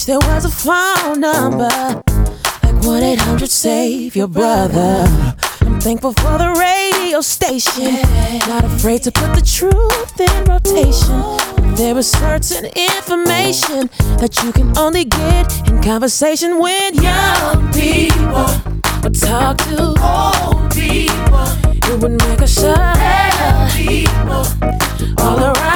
There was a phone number, like 1-800-SAVE your brother. I'm thankful for the radio station, not afraid to put the truth in rotation. There is certain information that you can only get in conversation with young people. But talk to old people, it would make us shine. People all around.